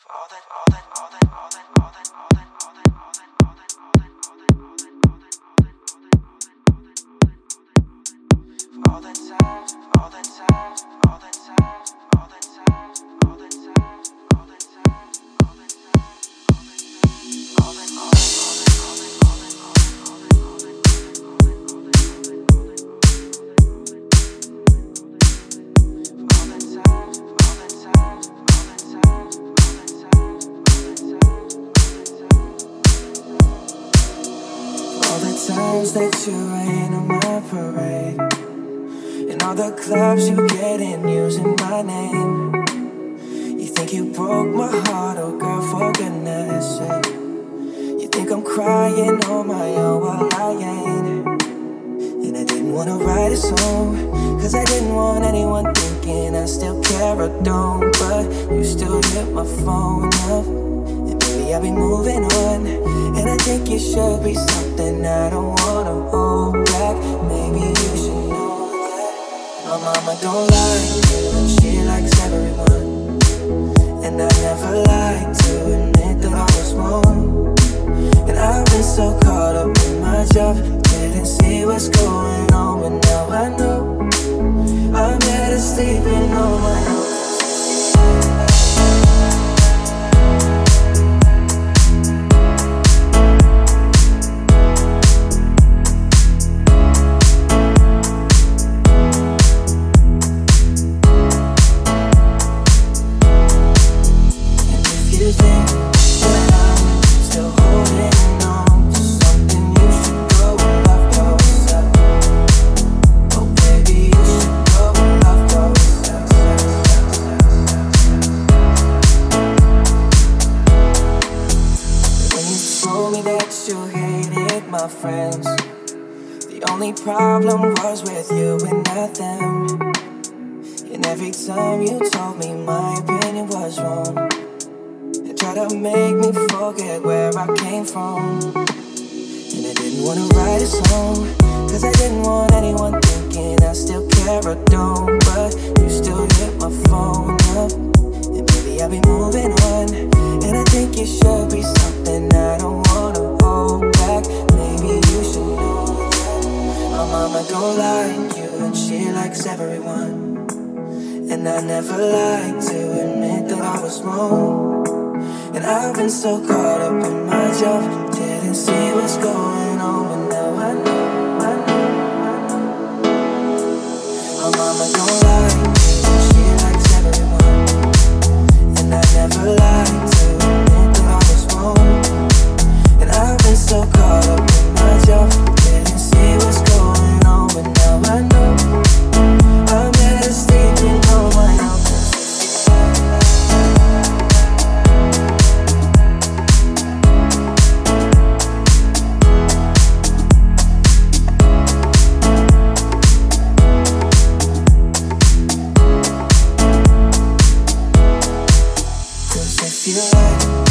All the times that you rain on my parade, and all the clubs you get in using my name. You think you broke my heart, oh girl, for goodness sake. You think I'm crying on my own, well I ain't. And I didn't wanna write a song, cause I didn't want anyone thinking I still care or don't. But you still hit my phone up, and baby I'll be moving on. And I think it should be something I don't wanna hold back. Maybe you should know that my mama don't like you, and she likes everyone. And I never like to admit that I was wrong. And I've been so caught up in my job, didn't see what's going on. But now I know I'm better sleeping on my own. You think that I'm still holding on to something, you should go and love yourself. Oh baby, you should go and love yourself. When you told me that you hated my friends, the only problem was with you and not them. And every time you told me my opinion was wrong, try to make me forget where I came from. And I didn't wanna write a song, cause I didn't want anyone thinking I still care or don't. But you still hit my phone up, and baby I'll be moving on. And I think it should be something I don't wanna hold back. Maybe you should know that my mama don't like you, and she likes everyone. And I never like to admit that I was wrong. And I've been so caught up in my job, didn't see what's going on. But now I know, I know. My mama don't like me, she likes everyone. And I never liked to admit that I was wrong. And I've been so caught up in my job, didn't see what's going on. But now I know I'm better sleeping on my own. If you like